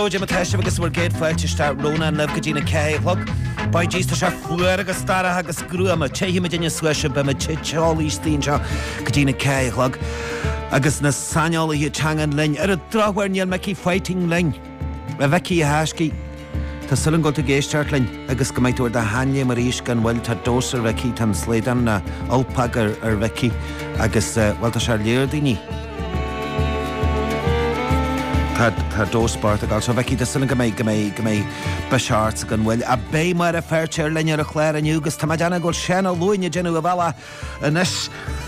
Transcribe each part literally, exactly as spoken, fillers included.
Lóide me teiste agus bhfuil géad fáilte tá Róna an leh go dtína céhlog. Ba ddísta se fuair agus starra agus grúama téhí me duine suise be me teálaí stín seo go dtína céhlog. Agus na saneála hí teangan lein ar a drohhair níl me cí fighting lein. A bheicí a háiscí. Tá sulan go tú géisteart lein agus go méidúir de haine mar ríos gan bhfuil tá dósar bheicí tan slédan na alpagar ar bheicí agus bhfuil tá se léir daoine. Tá dóspárt a gáil so bheicí de sulan go méid go méid go méid beseart gan bhfuil a bé mar a feirtear lein ar a chléir aniu agus tá deanna ghil sena luine genú a bhela inis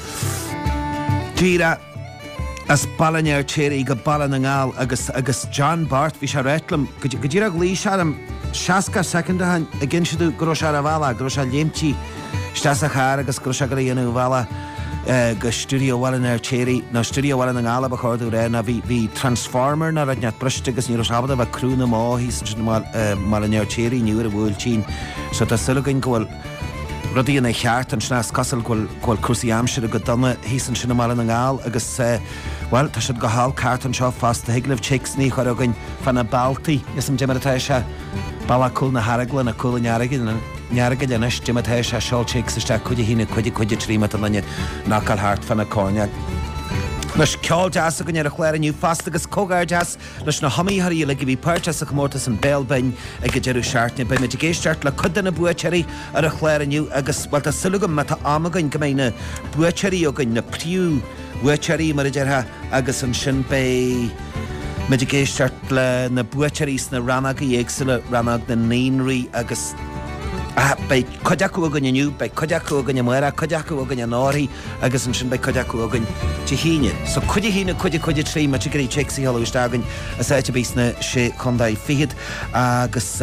díra as ballan ar téirí go ballan an gáil agus agus John Bart bhí se réitlam go dtíra glí seam seaca secondhan a gin siú gro se a bhela gro se léimtí stas a char agus gro se go dhéanú bhela go studio bhhain ar téirí na studio bhhain an gála a chuirú ré na bhí transformer na raid neat briste agus ní sabada bh crúna má hí mar an ar téirí nuair a bhfuil tín so tá sulagain ghfuil rudí na cheart an sna casal ghfuil crusaí amsir a go donna hísan sinna mar an gáil agus well tá siad go hall cart an seo fast a higlah chicks ní chuir againn fan na baltaí is am demartá se balla cool na haragla na cool nearagin nearagad inis demartá se seol chicks iste chuide hína chuide chuide tríma a lenne nácal hart fan na cóneag. Leis ceol jazz a gine a chléir aniu fast agus cógáir jazz leis na hamíthaí le go bhí páirtas a chmórtas an béalbain ag go dearú seaartne be meidir géisteart le chudan na buateirí ar a chléir aniu agus bhil a sulúgam me tá amagain go mé na buateirí againn na príú buateirí mar a deartha agus an sin bé meidir géisteart le na buateirís na rannaga dhéagsúla rannag na néonraí agus bei codeacu agan aniu, bei codeacu agan amara, codeacu agan anáí agus an sin bei codeacu agan te híine. So chuide híine chuide chuide trí me gurí checksaí hallúistegan a sáte bís na sé chundaí fiad agus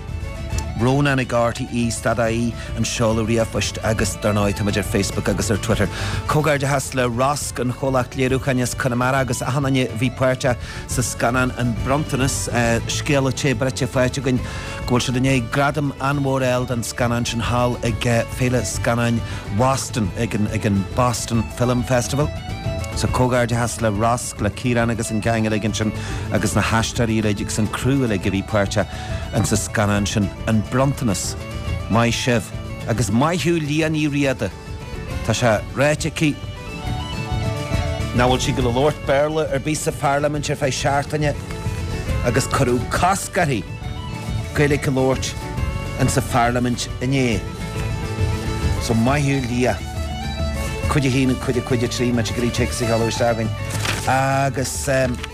Róna na Garty í stadaí an seola riamhhaist agus darnáid tamidir Facebook agus ar Twitter. Cógar de has le Rosk an cholacht léirúchaneas Connemara agus a hanane bhí puirte sa scanan an Brontanas scéala té brete fáite gon ghfuil se dané gradam anmór eld an scanan sin hall ag féle scanan Boston ag an Boston Film Festival. So cógar de has le Rosk le Ciarán agus an gang agin sin agus na haistearí leidig san crú le go bhí puirte an sa scanan sin an Brontanas mai sibh agus maithú líanaí riada tá se réiteí náhfuil si go le Lord Berla ar bí sa Parliament ar fé seaartaine agus choú cascarí gaile go Lord an sa Parliament iné so maithú lia chuide hína chuide chuide trí me gurí checksaí hallúistegan agus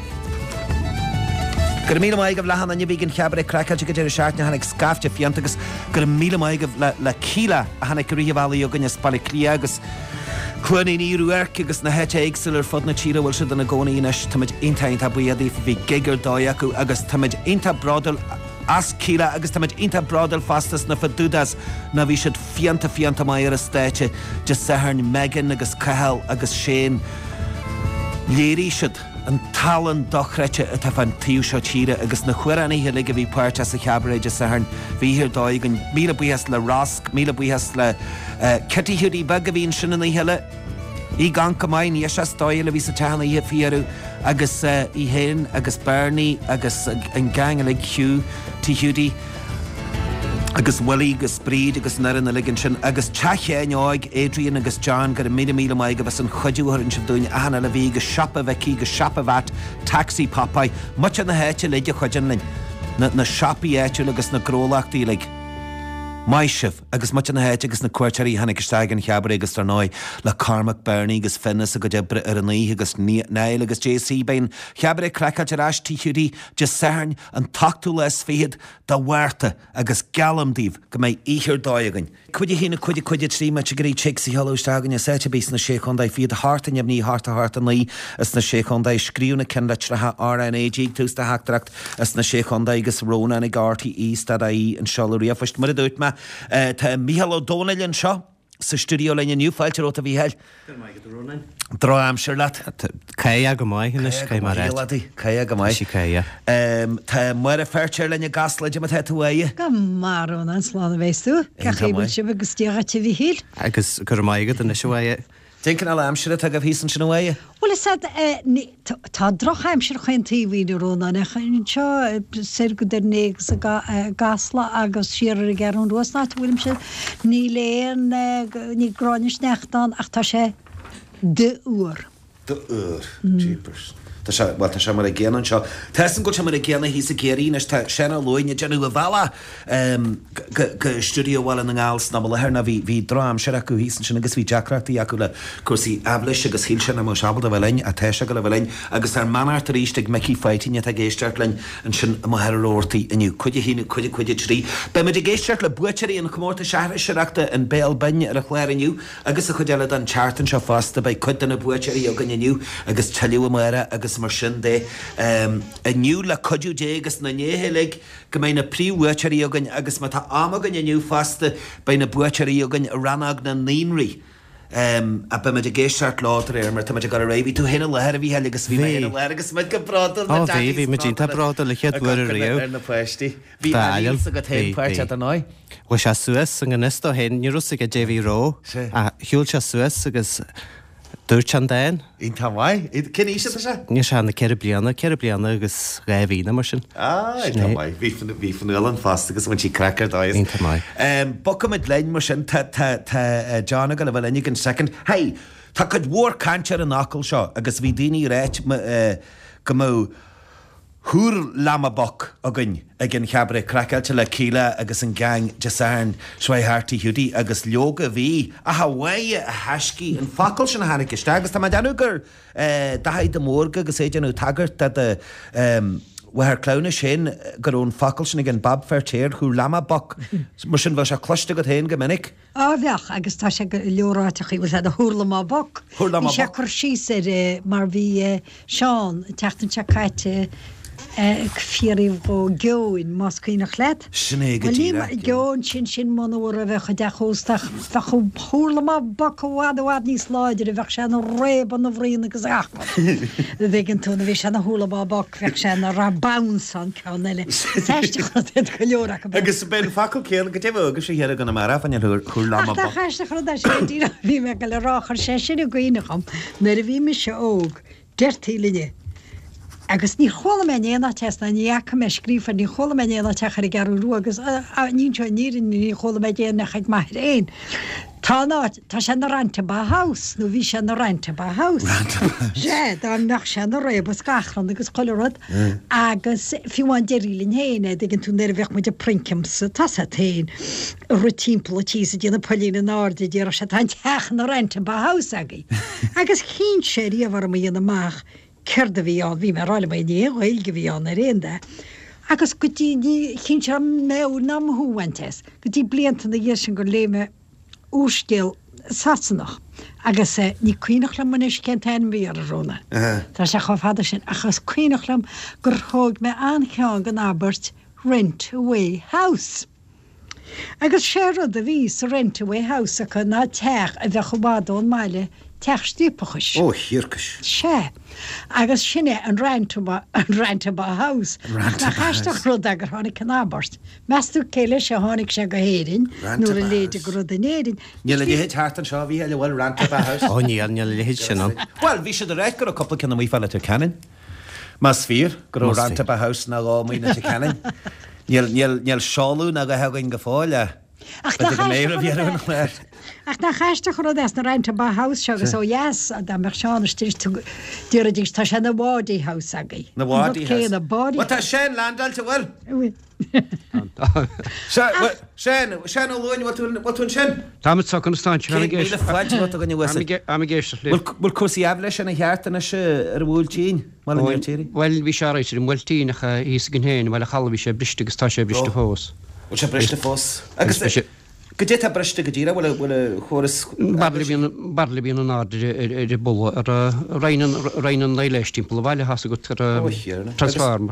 gur mí maigah lehan an bhígin cheabre crackáilte go deidir seaartne hanig scafte fianta agus gur mí maigah le cíla a hanig goí bhelaí a gunne spala clí agus chuanaí níú airce agus na heite éagsúil ar fod na tíra bhfuil siad an na gcónaí inis táid intainn tá buiadaí bhí gigar dóid acu agus táid inta bradal as cíla agus táid inta bradal fastas na fadúdas na bhí siad fianta fianta mai ar a stáite de saharn Megan agus Cahal agus Shane léirí siad an talan dochreite a tá fan tíú seo tíre agus na chuiraní le go bhí páirte sa cheabréide saharn bhíhir dóigan míle buías le Rosk míle buías le cetíúí bag a bhíon sinna na heile í gang go maiid ní se stáile bhí sa teanna í fiarú agus í héin agus Bernie agus an gang le Hugh tíúdí agus Willie agus Bríd agus naran na ligan sin agus teáig Adrian agus John gur mí mí maig agus an chuidúthir an sibdúin ana le bhí go siapa bheitcí go siapa bhat taxi papai mu an na héite leide chuidan linn na na siapaí éitiú agus na grólaachtaí le mai sibh agus mu na héite agus na cuairteirí hanig staigan cheabar agus tarnáid le Cormac Bernie agus Finnis a go debre ar an í agus Neil agus J C bain cheabar crackáilte ráis tíúí de saharn an tachtú les fiad dá bhharrta agus galamdíh go méid íhir dóigain. Cuide hína chuide chuide trí me gurí checksaí hallúistegan a sáte bís na sé chundaid fiad harta neamh ní harta harta naí is na sé chundaid scríúna cin letratha R N A G tústa heachtracht is na sé chundaid agus Róna na Garty í stadaí an seola riamhhaist mar a dúirt me Tá Micheál O'Donnell seo sa studio lein nniuúfáilte ó a bhí heil. Drá am seir leat. Cé go maiithnis cé mar Cé go maiith. Tá mar a feirteir lenne gasleide a tú é? Go marún an sláánna bhééisú, Cechéú si agus tíagate bhí híl. Agus gur maigad an na seoé. Dincan ala amsire a go bhísan sin bhaile? Well is that tá droch aimsir chuin T V róna na chuin seo sé go der néag sa gasla agus siar a garún ruas ná bhfuilm se ní léon ní gránis nechtán ach tá sé de uair. De uair, jeepers. Tá sé bhil tá sé mar a ggéanann seo. Tesan go mar a ggéanana hí sa géirín tá sena loine deanú a bhela go stúdio bhil an ngáils na lethna bhí bhí drám se acu hísan sin agus bhí deacrachtaí acu le cuasaí ablis agus híl sin am seabal a bhlein a teise go le bhlein agus ar manart a ríiste meí feitíine a géisteart lein an sin am heirórtaí iniu chuide hína chuide chuide trí. Be me de géisteart le buteí an chmórta seair seachta an béal banne ar a chléirniu agus a chudeile an chartan seo fásta bei chuidan na buteí a gannniu agus teú mara agus mar sin dé a nniu le codú dé agus na néhélig go mé na príomhhuiirí agan agus má tá amagan aniu fasta bei na buirí agan ranag na níonraí a be me de géisteart látar ar mar tá go raibhí tú héna lehar a bhí heile agus bhí héna le agus me go brada á bhí bhí me dínta brada le chead buir a riú ar na poisttí bhí a go taimhpáirt a ná Wa se Suez an ganistá hen ní rusa go J V Rowe a hiúil se Suez agus dúirt an dain? Ín tá mhaid? Cin íse se? Ní se na ceir blianana, ceir blianana agus raibhína mar sin. Ah, tá mhaid. Bhí fan uileán fast agus bhain sí crackar dáis. Ín tá mhaid. Bocha mid lein mar sin tá John go le bhfuil innig an second. Hei, tá chud mhór cantear an acail seo agus bhí daoine réit go mó Húr lamabok agan agin cheabre cracailte le cíle agus an gang desáin Swaithhartaí Hiúdaí agus leoga bhí a hahaide a heiscí an facail sin na hána iste agus tá deanú gur dahaid de mórga agus é deanú tagart de bhar clowna sin gur ón facail sin gin Bob Fairchair húr lamabok mar sin bhil se cloiste go héin go minic. Á bheach agus tá sé go leoráteach bhil a húrlamabok. Húrlamabok. Ní sé chur síos ar mar bhí Seán teachtain se caite fiaríh go geoin más cuioine chléad. Sinné go tíra. Geoin sin sin manúir a bheith chu dechósteach fe chu húrlamá bak bhád bhád níos láidir a bheith sé na réban na bhríon agus achpa. Bhígin túna bhí se na húlamá bak bheith sé na rabán san ceanile. Seiste chu go leorach. Agus ben facail céal go tíh agus sé héar gan mar fan húrlamá bak. Tá cheiste chu sé tíra bhí me go le ráchar sé sin a gcuoinecham na a bhí me se óg deirtíline. Agus ní chola me néana test na nícha me scrífa ní chola me néana techar i garú agus ní seo nírin ní chola me déana chuid maithir éin. Tá náid tá sé na rente ba haus nó bhí sé na rente ba haus. sé dá nach sé na rébas gachran agus choilerad agus fiúháin deílinn héine gin tú er bheith mu de prinkimsa tasa tain rutímpla tísa dína polína náde dé se tá teach na rente ba haus agaí. Agus chin sé ríomhar mé dhéana amach Cerda bhí á bhí mar rála maidí éhil go bhí an ar rénda. Agus go dtí chin se méú ná thuhaintes, go dtí blianta na dhé sin gur léime úscéal sasanach. Agus ní cuioinech le muis cintain bhí ar a róna. Tá sé chu fada sin achas cuioinech lam gur thóg me ancheán gan Albert Rent Away House. Agus sé rud a bhí sa Rent Away House a chu ná teach a bheith chubádón meile teach stípachas. Ó, hiircas. sé. Agus sinne an reinta an reinta ba haus. Na chaisteach rud agur tháinig canábart. Meú céile se tháinig se go héirin, nuair a léidir go rud a néirin. Níl le héad háart an seo bhí heile bhfuil reinta ba haus. Ó níl níl le héad sin an. Well, bhí sé de réit gur a coppla cinna mí fellile tú canin. Mas fír gur reinta ba haus na gá mína tú canin. Níl seáú na go hegainn go fáile. Ach na chaiste chu des na reinta ba haus segus ó yes a da mar seánistí dúradís tá sé na bhádaí haus agaí. Na bhádaí haus. Na bádaí. Tá sé landalta bhfuil? Sean óláin bhún sin? Táid socan stáint le fáilte a gan bhfuil. am géiste lé. Bhfuil cosí eble sin na cheartana se ar bhúil tíín má tíí? Well bhí seéisir an bhfuiltíínacha hís gin héin bhil a chalbhí sé briste agus tá sé briste fós. Bhil sé briste fós? Agus go dé a briste go dtíra bhfuil bhfuil choras Barla bíon an áidir idir bol ar reinan leiléistímpla bhile hasasa go transformer.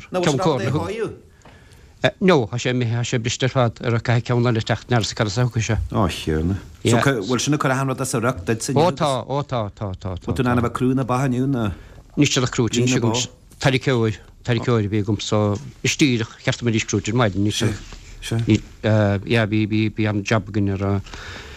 No, ha sé mé sé bristeir fad ar a cai ceanna le techt near sa carasa se. Á chéarna. Bhfuil sinna chu hanrad a rucht deid sa Ótá ótá tá tá. tú anna bh crúna bahanúna. Níte a crútin si gom tarí ceir tarí ceir bhí gom so istíach cheart mé díscrútin maidin ní sé. bí bí bí an jobgin ar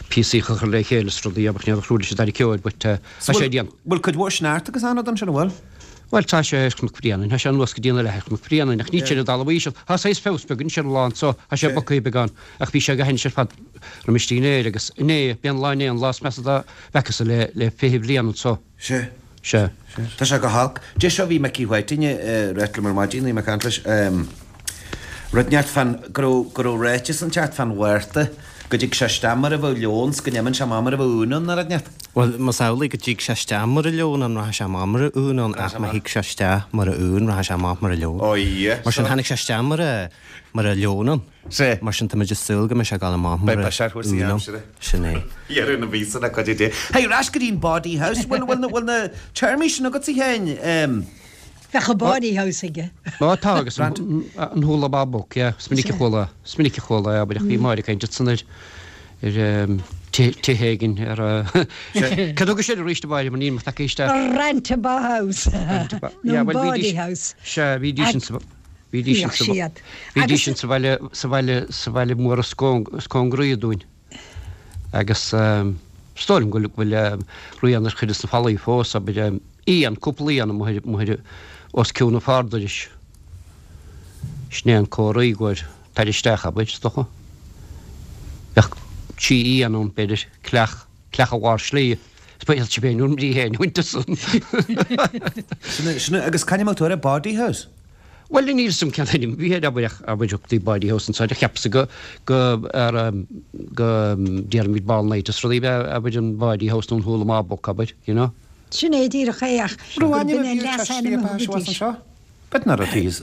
P C chu le chéile rodí a nead chrúdi sé darí ceid, but sé dían. Bhfuil chud bhór sneart agus anna an se bhfuil? Well tá sé chmríanana, se an was go díana le chmríanana nach ní sé dalhí, Tá sé fésbeginn sé lá so a sé bocaí beán ach bhí sé go hen sé fad romistíné agus iné bean láine an lás me bechas le le féhíh líanú so. Se. Se. Tá se go halk. Dé seo bhí me cíhaitine rétla mar maidína me canlis runeart fan go réitis an teart fan huirta go dtí sé stamar a bh leons go nemann se mamar a bh únan na neart. Well, mas ála go dtí sé ste mar a león an ra sé mamar a únan ach ma hiic sé ste mar a ún ra sé mamar a león. Ó ie. Mar sin hanig sé ste mar a mar a leónan. sé mar sin tamid sulga me se gal mamar. Ba se chuirsaí amsire. Sinné. Iar na vísa na coide dé. Hey, ras go dín body house bhfuil bhfuil na termí sin agat sí héin. Fecha body house ige. Má tá agus an thula babok, sminnig chola, sminnig chola a bud bhí mar caiint sanid ar tehégin ar Cadógus sé ríiste báile man níon takeiste. Rentaba house. No body house. Se bhí dísin bhí dísin bhí dísin sa bhile sa bhile sa bhile mór a scóngrúí dúin. Agus stórim go bhfuil ruíanar chuidir na fallí fós a bud í an cúplaí an muidir os cúna fárdairis. Sné an córaí gwaid taidisteach a bud stocha. Ach tí í anún beidir cleach cleach a bhhar slí. Spéil si bé nún dí héin winter sun. Sinna agus caiinemaltóir a body house. Well, ní sem cenim bhí a bh a bhúchtí body house an sáid a cheapsa go go ar go dearmid ballnéitas rodí a bud an body house nún thula má boc a bud, you know? Sinné dír a chéach. Bednar a tíos.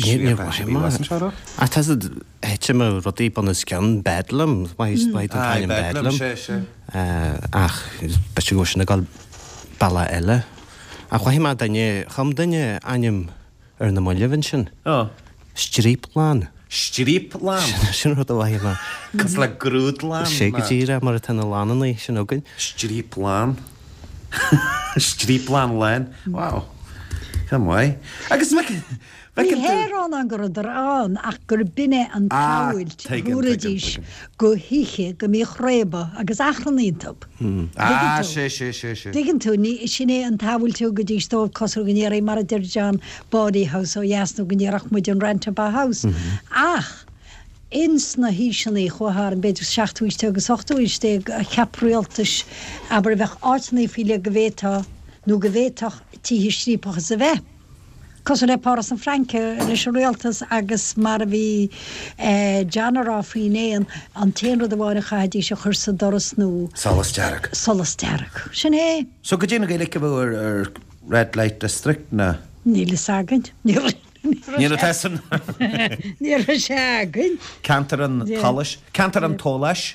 A tá héite mar rodí ban scan bedlam, maid an bedlam. Ach, be go sinna gal balla eile. A chuhí má daine chum daine aim ar na moilehinn sin. Stríplán. Stríplán? Sin rud a bhaí má. Cos le grúdlán? sé go tíra mar a tanna lánanaí sin ógain. Stríplán? Stríplán lein? Wow. Come way. Agus me... Bhí hérán an gur an ach gur binne an táilt úradís go hiiche go mí chréba agus achranítab. Ah, sé, sé, sé, sé. Digan tú ní sinné an táhfuil tú go dtí stóh cosú gnéir mar a dirjan body house ó jasnú gnéireach muid an rentaba house. Ach, ins na hí sinna chuthar an beidir seachtúiste agus ochtúiste a cheapréaltas aber bheith áitnaí fíle go bhétá nó go bhétach tíhí srípachas a bheith. Cos le páras an Franke leis réaltas agus mar bhí Janará faoí néan an téanrad bháinna chaidí se chursa doras nó Solasteach. Solasteach. Sin é? So go dtíanana gaile bhfuil ar Red Light District na? Níle sagant. Níl a tesan? Níl a sagant. Cantar an talais. Cantar an tólas.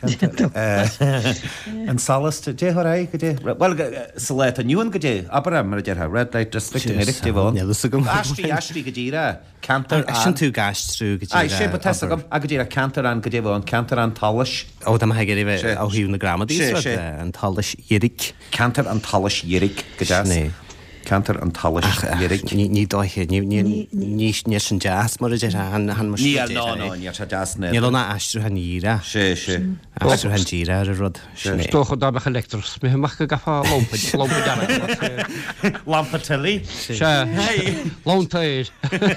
An salas dé thorá go dé. Well, sa leit a nniuan go dé. Aber mar a dthe Red Light District in éidir dé bháin. Astí astí go díra. Cantar an... Sin tú gastrú go díra. Ai, sé ba tesa gom. A go díra cantar an go dé bháin. Cantar an talais. Ó, dam ha géir bheith á hiú na gramadí an talais iiric. Cantar an talais iiric go dé. Cantar an talais iiric. Ní dóiche, ní sin jazz mar a dé han mar Ní al ná ná, ní al jazz na. Ní lona astrú han íra. Sé, sé. Astrú han díra ar a rud. Stocha dábach electors, mi hymach go gafa lompid, lompid dara. Lampatelli? Se, lontaid.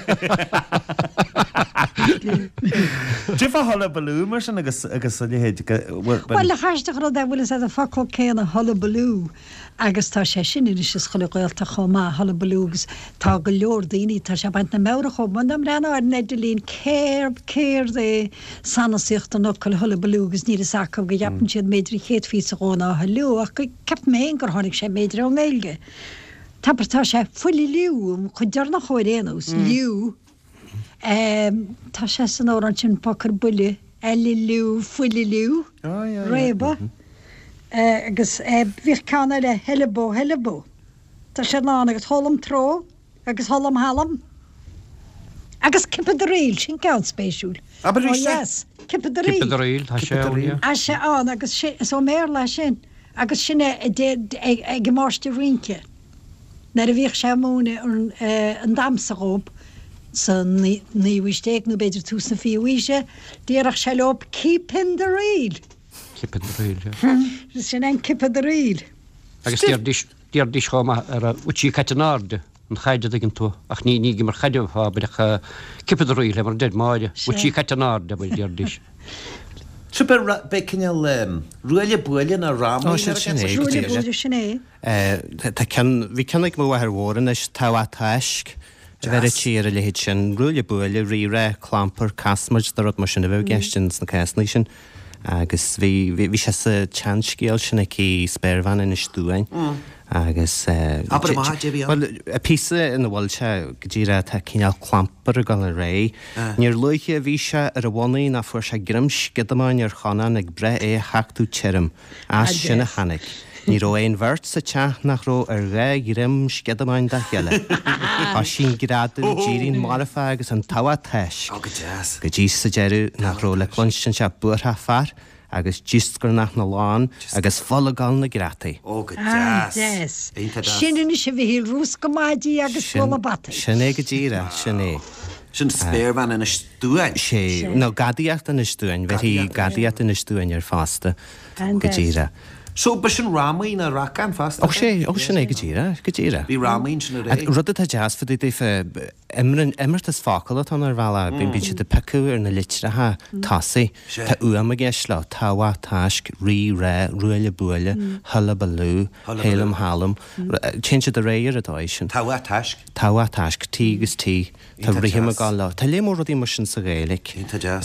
Difa holla balú mar sin agus agus a héid. Well, le cháisteach rud a bhfuil a facail céanna holla balú agus tá sé sin is is chola gailta chomá holla balúgus tá go leor daoine tá sé baint na mera chom man am rena ar nedalín céir céir é sanasíocht an ocail holla balúgus ní a sacam go japan siad méidir chéad fí a ghána a leú ach go cap mé gur tháinig sé méidir an éilge. Tapar tá sé fuili liú chu dearna choir éanús liú tá sé san órán sin pakar buile eile liú fuili liú réba agus bhíh canna le helebó helebó. Tá sé ná agus tholam tró agus tholam halam agus cipad a réil sin ceann spéisiúil. Aber yes, cipad a réil. Cipad a réil, tá sé ónia. A sé an agus so mér lei sin agus sinna ag máiste rince. Nar a bhíh sé múna an damsaróp san níhuiistéag nó beidir tús na fiíise, díarach sé lop cipin de réil. Cipad Ril. Sin ein Cipad Ril. Agus díar dís chama ar utí catanarde an chaide gin tú ach ní ní mar chaideh fá beach Cipad Ril le mar dead máide utí catanarde bud díar dís. Super be cinneal ruile buile na rám sinné. Tá bhí cennig mú ar bhóran is táha taiisc ver tíar a lehéid sin ruúile buile rire clampar casmid darrod mar sinna bh gestins na Casna sin agus bhí bhí sé sa teanscéal sinna cí spéirhhan in stúin agus a písa in bhilse go ddíra tá cíneal clampar a gal a ré. Níor luiche a bhí se ar a bhhaí na fuair se grims gidamáin ar chanan ag bre é heachú tíirm as sinna chanig. Ní ro éon bhirt sa teach nach ró ar ré grim sceadamáin de heile. A sin gradú dírín marfa agus an táha teis. Go dtí sa deirú nach ró le clonstin se buairtha fear agus dísgur nach na lán agus follagáil na grataí. Ó go deas. Sinna se bhí rús go maidí agus fola bata. Sinné go ddíra, sinné. Sin spéirhhan in stúin. sé nó gadaíocht in stúin, bhí gadaíocht in stúin ar fásta go ddíra. So be sin rámaí na racan fast? Ó sé ó sin é go ddíra, go ddíra. Bhí rámaín sin a ré. Rudda tá jazz fa dtí imirt is fácail an ar bhela bíon bíte de peú ar na litrathe tasaí Tá uam a gceis le táha taisc rí ré ruúile buile thula balú hélam hálam chése de réir atá sin. Táha taisc? Táha taisc tí agus tí Tá rihim a gáil le. Tá lémór rudí mar sin sa réalaigh. Ínta jazz.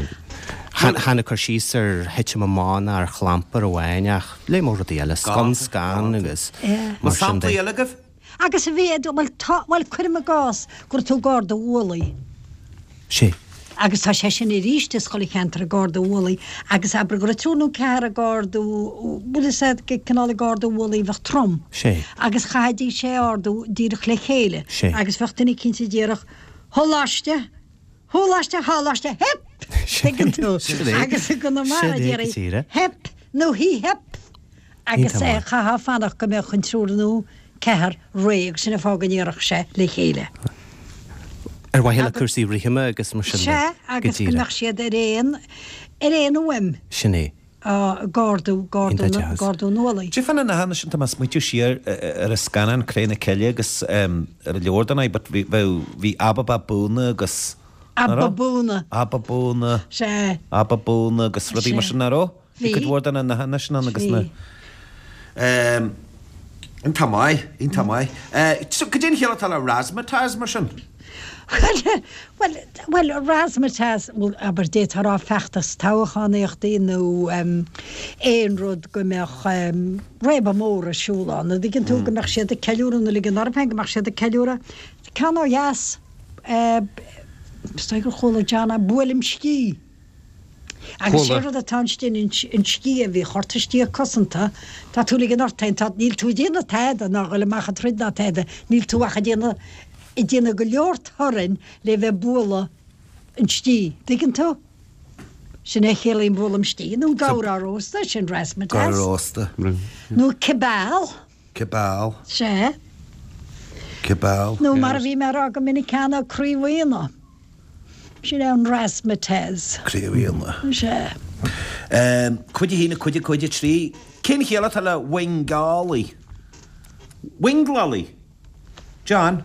Hanna chu síos ar heite mána ar chhlampar a bhhaineach le mór díile scon scán agus mar samplaí eilagah? Agus a bhéad bhfuil chuirm a gás gur tú gáda bhlaí. sé. Agus tá sé sin i ríiste scoil cheantar a gáda bhlaí, agus aber gur túnú cear a gárdú bula sé canála gáda bhlaí bheith trom. sé. Agus chaidí sé ardú díirech le chéile. sé. Agus bheachtainna cinnta díirech tholáiste, tholáiste, háláiste, hep! Agus go na mar hep nó hí hep agus é chaá fannach go mé chun trúnú cethar réag sinna fáganíireach sé le chéile. Ar bhhéile cuasaí rithime agus mar sin. sé agus goach siad ar réon ar réon uim. Sinné. Gardú gardú nólaí. Tí fanna na hana sin tá smuitiú siar ar a scanan créna ceile agus ar a leordanna, but bhí abba búna agus Abba búna. Abba búna. sé. Abba búna agus rudí mar sin naró? Bhí go bhórdanna na hana sin agus na. An tamáid, on tamáid. Go dtíon chéile tal a razzmatazz mar sin? Well, razzmatazz aber dé rá fechttas táchaíocht nó éon rud go meach réba mór a siúlán, a ginn tú go meach siad a ceúra na ligin arpein go meach siad a ceúra. Can ó jas Sta go chola Jana bulim ski. Agus sé a tanstin in ski a bhí chortatí a cosanta, Tá túla an ortain tá níl tú déana teide ná le macha trína teide, níl tú acha déana i déana go leort thorin le bheith bula an stí. Digin tú? Sin é chéalaín bulam stí, nó gára rósta sin rasmataz. Gárósta. Nó cebál. Cebál. sé. Cebál. Nó mar a bhí mar a go minicána críomhhaína. Sin an razzmatazz. Críomhhaína. sé. Cuide hína cuide cuide trí. Cin chéile tal le wingálaí. Winglálaí. John?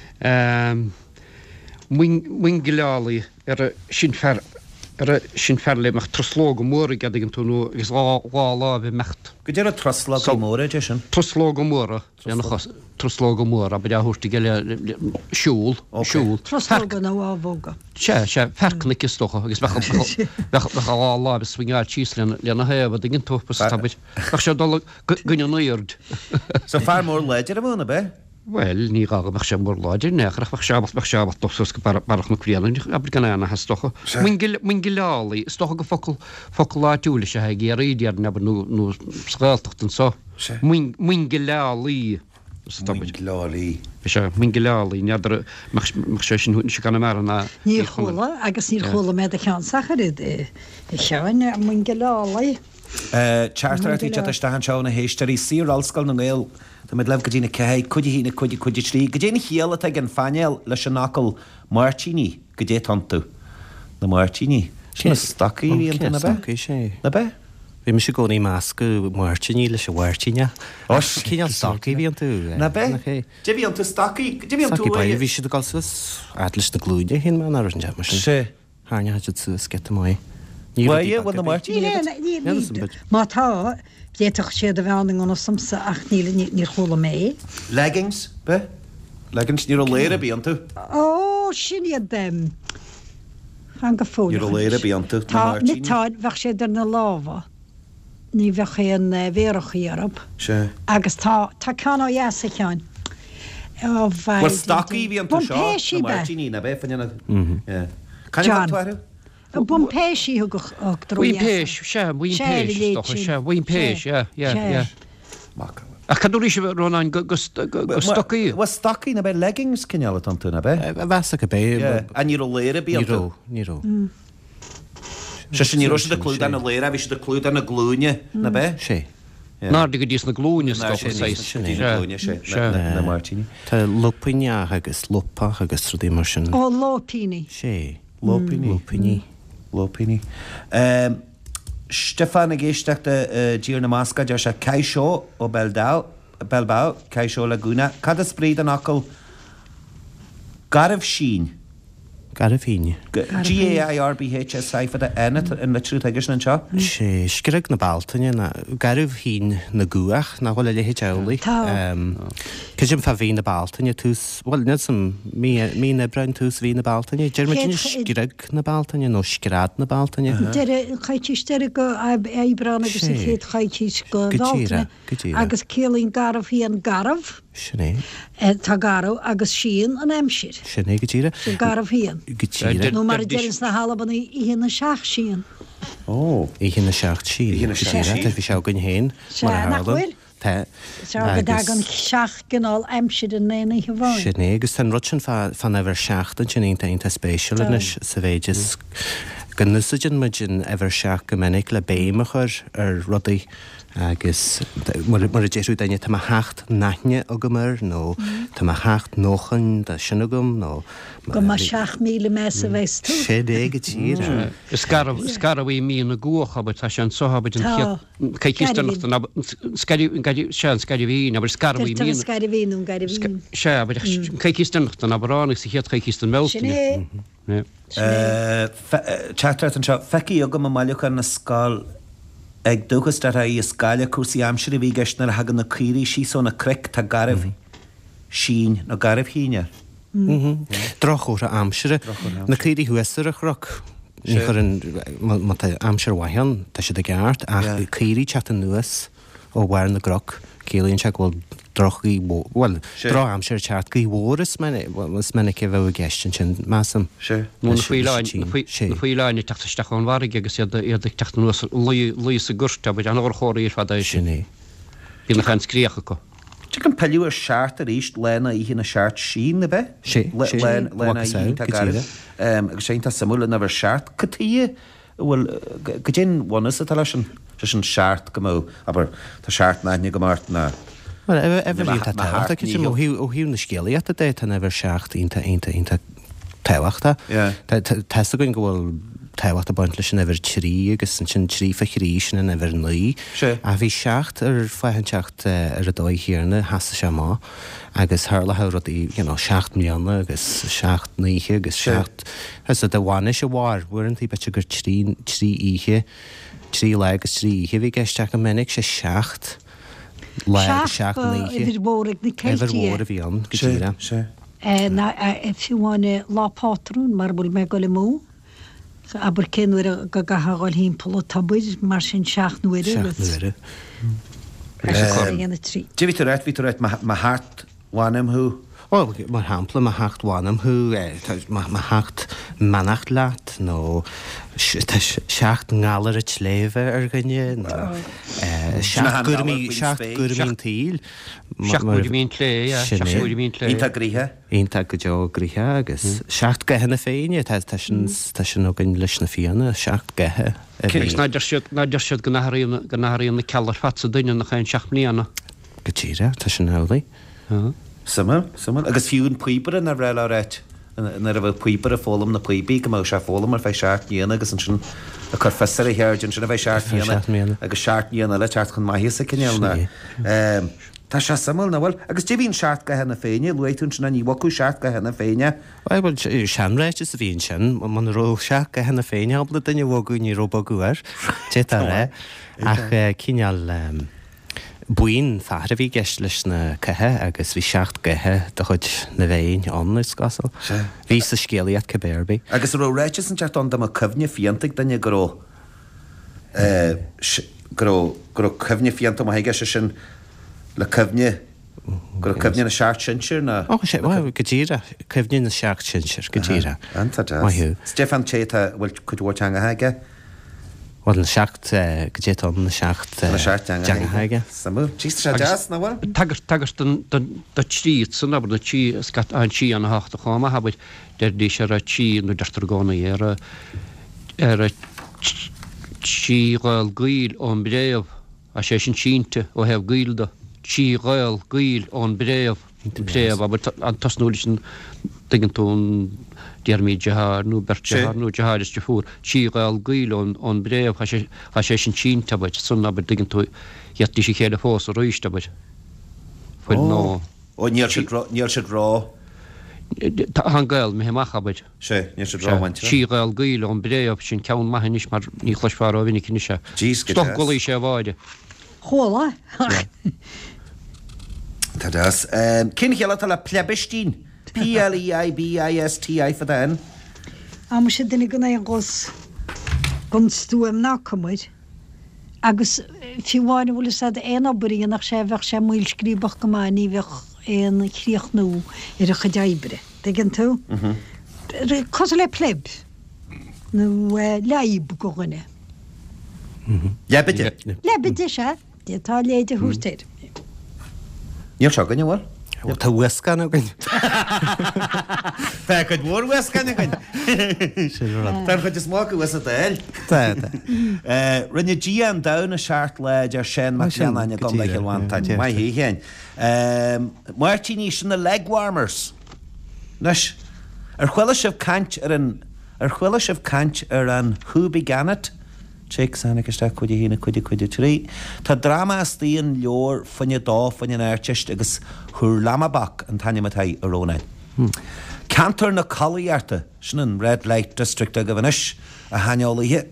Wingilálaí ar a sin fer ar a sin ferle meach trosló go móra gadigin túnú gus lá lá bheith mecht. Go dtíar a troslá go móra de sin? Trosló go móra trosló go móra, be thuirta geile siúl siúl. Trosló go nó ábóga. sé sé fercna istocha agus becha lá lá be swingáil tííslen lena heh digin túpas tabid. Ach sé dul gunne nuird. So fear mór leidir a bhna be? Well, ní gaga bach sé mór láidir nechrach bach seabat bach seabat dosus go barach na críalan aber gan anna stocha. Min gilálaí stocha go focail focail láitiúla se ha gé réidir neba nó sgáiltacht an so. Min gilálaí Mingilálaí. sé min gilálaí neadar sé sin húna se gan mar na. Ní chola agus ní chola me a chean sacharid i seáin min gilálaí. Chartartí teán seo na héisteí sír allscail na ggéil Tá mid leh go dtína cehéid chuide hína chuide chuide trí. Go déana chéala ag an faineal leis an nacail Martini go dé tanú na Martini. Sin staí híon na be? sé. Na be? Bhí me sé gcónaí más go muirtíní leis a bhhairtíine. Cían stacaí bhí an tú. Na bé? De bhí an tú stacaí? De bhí an tú? Bhí si gal sus atlas na glúide hin man ar an demas. sé. Háne haid sus get mai. Bhil bhil na muirtíní? Má tá déach sé a bheing an samsa ach níle ní chola mé. Leggings, be? Leggings ní léire bí an tú? Ó sin iad dem. Chan go fóla. Ní léire bí an tú na muirtíní? Nítáid bheith sé ar na láha. Ní bheithché an bhéireach Eorop. Sé. Agus tá tá can á dheasa ceáin. Well, stacaí bhí an tú seo na muirtíní na bé fanna. Can tú Bum péisi go Bhuiin péis, se, bhuiin péis, se, bhuiin péis, ja, ja, ja. A cadúí se rónáin go stocaí? Was stocaí na bé leggings cinneala an tú na bé? Bheasa go bé. A ní léire bí an tú? Ní ró. Se sin ní ró de clúd an na léire, bhí de clúd an na glúine na bé? sé. Ná dig go dís na glúine na Martíní. Tá lopaine agus lopa agus rudí mar sin. Ó lópíní. sé. Lópíní. Lópaine. Lópíní. Stefan a géisteachta dír na másca de se caiisio ó Belbao, caiisio lagúna. Cad a spríd an acail garibh sin. Garibh híine. G A I R B H S saifada enat in le trúta agus an seo? sé scireag na baltaine na garibh hín na guach na bhfuil le héteolaí. Céim fa bhí na baltaine tús, bhil net sam mí na brein tús bhí na baltaine, Germagin scireag na baltaine nó scirad na baltaine. Deire chaitiiste go ébrán agus a chéad chaitís go dátaine. Agus célín garibh hí an garibh. Sinné. Tá garú agus síon an emsir. Sinné go tíre. Sin garibh híon. Nó mar deirins na halaban í hí na seach síon. Ó. Í hí na seach sí. Í hí na seach sí. Tá bhí seo gon héin. Se nachhfuil? Tá. Se go dag an seach gynál emsir in néna i bháin. Sinné, agus tan rutin fan efer seachtan sin einta einta spéisial inis sa bhéidir gynnysidyn mydyn efer seach gymenig le béimachar ar rudaí agus mar a déirú daine tá hacht naithne a gomar nó tá hacht nóchan de sinnagum nó go má seach míle mes a bheits tú. sé dé go tír. Scarabhí mí na gúcha, tá sé an sohabid an caiicisteanachta sean scarabhín, aber scarabhí mí. Scarabhín, scarabhín. Se, aber caiicisteanachta na baránach sa chéad caiicistean meltine. Teachtar an seo feici agam a mailecha na scáil ag dúchas dar a í scáile cuasaí amsir a bhí geisnar a hagan na círí síosó na cric tá garibh sín na garibh híine. Drochóra amsire na círí huesar a chroch. Ní chur an amsir wahan tá sé de gart ach círí chat an nuas ó bhhair na groch cílíonn se bhfuil drochaí bhil dro amsir teart gaí mhóras mena ce bheith geistin sin measam. Nú na fuileáinine teachtasteach an bharige agus iad teachta nuas luís a gursta, bud an áir chóirí fada sinné. Bí na chan scríocha go. Tu an peú ar seart a ríist lena í na seart sín na bheith? sé lena agus sé tá samúla na bhar seart catíí bhfuil go dén bhhanas a tal sin sin seart go mó, aber tá seart naithne go mát na. ó hiú na scéalaí a dé tan efer seacht ínta ínta ínta tehaachta. Testa goin go bhfuil tehacht a baint lei sin efer trí agus san sin trí fa chrí sin an efer nuí. A bhí seacht ar faihanseacht ar a dóid hiarna hasa se má agus thula hárad í seacht mlíanna agus seacht níe agus seacht as a de bháine se bhhar bhuiintí bete gur trí trí ihe trí le agus trí ihe bhí geisteach a minic sé seacht. Idir bórig na Efer bhí an go tíre. fiúháine lápátrún mar bhfuil me go le mú aber cinúir go gathgáil hín polo tabbuid mar sin seach nuire trí. Dé ví réit ví réit má hart bháinam thu? Ó mar hapla má hacht bháinam thu má hacht manacht leat nó seacht ngálar a tléimhe ar gnne seacht gurmín tíl. Seachtmín lé Ínta gríthe? Ínta go deo gríthe agus seacht gaithe na féine tá sin ó gin leis na fianna seacht gaithe. Naidir siad go náiríon na ceallar fatsa duine nach chain seach mlíanana. Go tíre tá sin hálaí. Sama, sama. Agus fiún puibre na réile réit na a bh puibar a fólam na puibí go se fólam ar bheith seaartníana agus an sin a chu fesar a heirgin sin a bheith seaartníana agus seaartníana le teart chun maihí a cinnealna. Tá se samil na bhfuil agus tí bhín seaart go hena féine, luún sin na níhaú seaart go hena féine. Bhil seanréit is a bhíon sin, man ró seaach go hena féine abla duine bhgu ní robbaúir té ré ach cíneal buin fear a bhí geist leis na cethe agus bhí seacht gethe do chuid na bhéin annas gasal. Bhí sa scéalaíad cebéirbí. Agus ró réite an teart an am a cyfne fiantaigh daine goró goró cyfne fianta a haige sin le cyfne gur cyfne na seaart sinir na go tíra cyfne na seaart sinir go tíra. Stefan Chéta bhfuil chuidhir teanga haige? Bhil na seacht go dé an na seacht teanga. Samú tí sé deas na bhfuil? Tagart do tríd san aber tí scat an tí an hácht a cháma habid der dí sé a tí nó deirtar gána ar ar a tíáil gail ón bréamh a sé sin tínte ó hebh gailda. Tí gáil gail ón bréamh bréamh aber an tasnúla sin digan tún Diarmid Jahar, nú Bert Jahar, nú Jahar is de fúr. Tí gáil gail ón bréamh a sé sin tínte bud sun aber digan tú hiattí sé chéile fós a roiiste bud. Fuil nó. Ó níor siad rá? Han gail me heach abid. Sé, níor siad ráhaint. Tí gáil gail ón bréamh sin ceann maithnis mar ní chluisfar á vinnig cinise. Stoch golaí sé bháide. Chóla? Tá das. Cyn chéile tal a plebistín? P L E I B I S T I for den? Am sé duna gona an gos gon stúam nácamid. Agus fiúháinna bhfuil sa éana buí nach sé bheith sé múil scríbach go máí bheith éana chríoch nó ar a chadéibre. Dgin tú? Cos le pleb nó leib go gunne. Lebide? Lebide sé, détá léide hústéid. Níor seo ganne bhil? Tá Wescan again. Tá chuid mór Wescan again. Tá chuid is má go was a dail. Tá. Rinne dí an dana seart le ar sin mar seanna go le bhaint mai hí chéin. Martí ní sin na legwarmers. Nes ar chuile sibh cant ar an ar chuile sibh cant ar an thuúbi ganat. Check sanna go sta chuide hína chuide chuide trí. Tá drama tíon leor fanne dá fanne airteist agus chuir lamabach an taine matá arónain. Cantar na choíarta sin an Red Light District a go bhanis a haneolaíthe.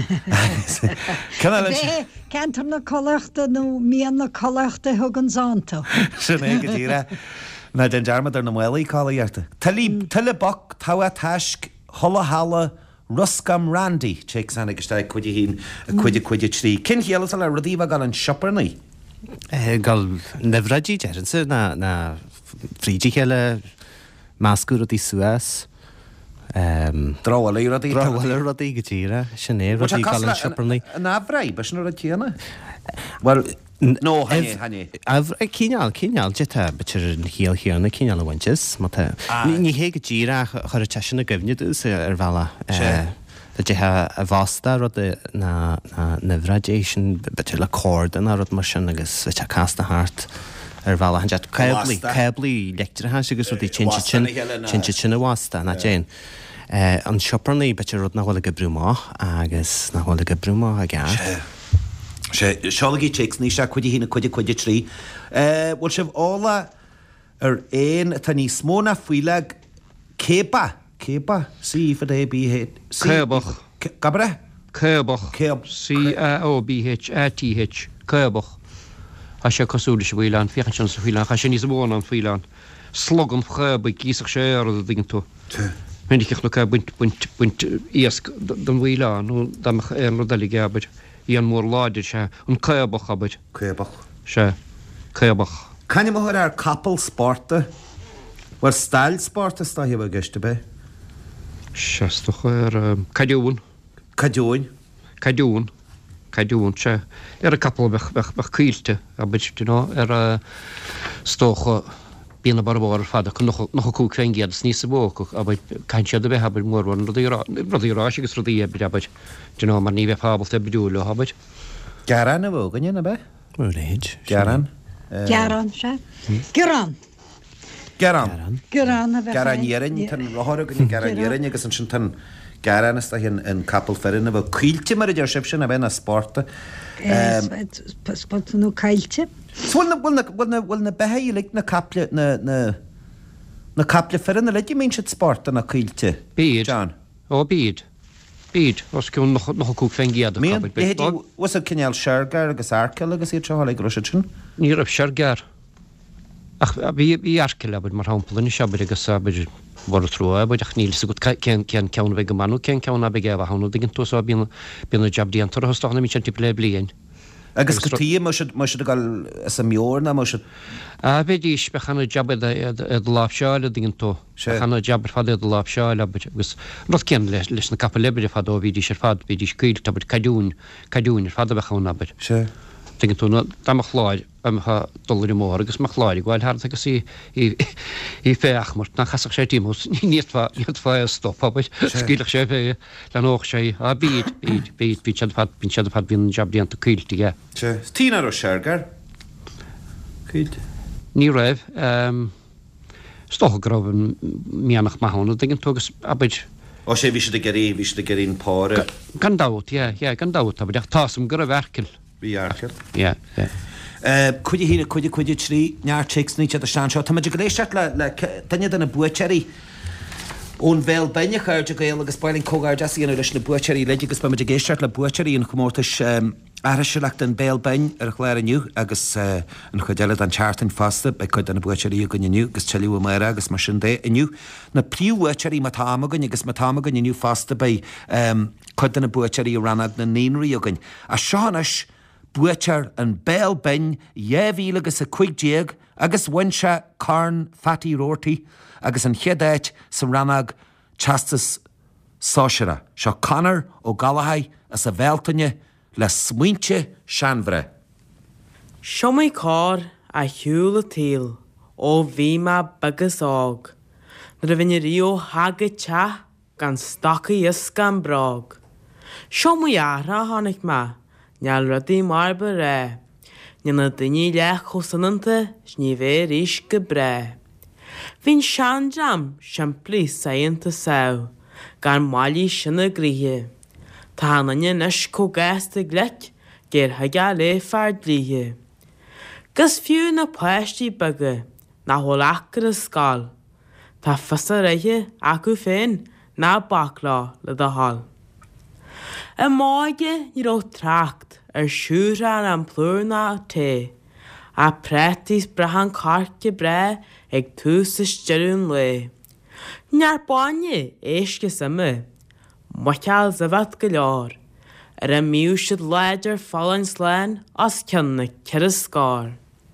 Cantar na choachta nó míon na choachta thugan zánta. Sin é go dtíra na den dearmad ar na mhailí choíarta. Talí tuile bach tá a taisc thola hala Ruscam Randy, check sanna go sta chuide hín chuide chuide trí. Cin chéalas a le rudíomh gal an siopparnaí? Gal nefradí dearansa na frídí chéile máscú rodí Suas. Dráhla í rodí? Dráhla rodí go tíra, sinné rodí gal an siopparnaí. An abhraí, bes na rodíana? Well, no, hanne, hanne. Cíneal, cíneal, jeta, betir yn híal híanna cíneal a waintis. Ní hé go tíra chuir a teisina gofniúdús ar bhela. Tá jetha a bhásta rud na nefradéisisin betir le córdan a rud mar sin agus bheit a casta hart ar bhela. Han jet cebli, cebli lectra has agus rud i tinse sin a bhásta na dén. An siopparnaí betir rud na hhuiile go brúmá agus na hhuiile go brúmá a gás. sé seolagaí checks ní se chuide hína chuide chuide trí. Bhil sibh ála ar éon tá ní smóna fuileag cépa cépa sí for é bí Cébach. Gabre? Cébach. C A O B H A T H. Cébach. A sé cosúla se bhíleán, fiochan sin sa bhíleán, a sé níos bhóna an bhíleán. Slogam chéba gísach sé ar a dingin tú. Mindig ich noch buint buint buint íasc don bhíleán, nó damach ar nó dalí gabid. Í an mór láidir se an cébach abid. Cébach. Se. Cébach. Canne mo ar couple sporta? War style sporta sta hebh geiste be? Sestoch ar cadún. Cadún. Cadún. Cadún se. Er a couple bech bech bech cílte abid, you know, er a stoch bína barbar fada noch noch cú crengiad snísa bóch abid canse de be habid mór wan rodí rodí ráis agus rodí abid abid. You know, mar ní bheith fábal te bedúla habid. Garan a bhógan na be? Múid. Garan. Garan se. Garan. Geran. Geran Geran Yerin tan rohorgan Geran Yerin agus an sin tan Geran is hin in Capel Ferrin bh cuilte mar idir sib sin a bena sporta. Spot nó caiilte. Bhfuil na bhfuil na bhfuil na behaí le na caple na na na caple Ferrin le mén si sporta na cuilte. Bíd. Ó bíd. Bíd os cún noch noch cúg fengiad. Mé was a cinál seirgar agus arcail agus í trá le grosin? Ní rah seirgar. Ach bhí bhí arcail abud mar hamplan seabir agus abid war trúa bud ach níl sa gut cean cean ceann bheith go manú cean ceann a bheith a hanú digin tú bína bína jobdí an torthostachna mí tip le blion. Agus go tí mu mu gal as a miorna mu a bheit dís bechanna jobad a lábseáile digin tú chana jobbar fad a lábseáile agus rud cean leis leis na cappa lebre fad ó bhí dí sé fad bhí dís cuil tabid cadún cadún fad a bheitchan abid. Se. Digin tú dáach láid am ha dollar mór agus mar láid gháil hart agus í í féach mar na chasach sé tímos nífa nífa stop abid scílach sé fé le nóch sé a bíd bíd bíd bíd sead fad bín sead fad bín jobdí an cuiltige. Se. Tína ó seirgar? Cuid? Ní raibh stochagrabhan mianach maithna digin tú agus abid ó sé bhí de geí bhí de geín pára. Gan dát, é gan dát abid ach tásam gur a bhercail. Bhí arcail? É. Cuide hína chuide chuide trí neartchés ní a sean seo. Tá go lééis le le daine denna buitéirí ón bhéil baine chuirde gail agus bailinn cógáir deíana leis na buitéirí le agus ba géisteart le buitéirí an chomórtas airiise lecht an béal bain ar chléir aniu agus an chudeile an chartain fasta be chuid an buitéirí go nniu agus teú mar agus mar sin dé aniu na príomhaitéirí matámagan agus matámagan iniu fasta bei chuid na buitéirí ranad na néonraí agan a seanas buitir an béal bain dhéhhíle agus a chuigdéag agus bhainse carn fatí róirtaí agus an cheadéit sa ranag chastas sáisire seo canar ó Galahai as a bhéltaine le smuinte seanbhre. Seo mé cár a hiúla tíl ó bhí má bagus ág na a bhíine río haga te gan stacha is gan brag. Seo mé ara tháinig má neall rudaí mar ba ré ní na daoine le chosananta sní bhéir ríis go bre. Bhín sean jam siamplí saonanta sao gan máilí sinna gríthe. Tá nanne nes cógáasta gleit géir haige le fear dlíthe. Gus fiú na páistí baga na hólachar a scáil. Tá fasa réithe acu féin ná baclá le do hall. A máige ní ó tracht ar siúra an plúrna té, a prétís brehan carce bre ag tús is steún le. Near báine éisce sama, moceal sa bhat go leor, ar a miú siad leidir fallan sláin as ceanna ceir a scár.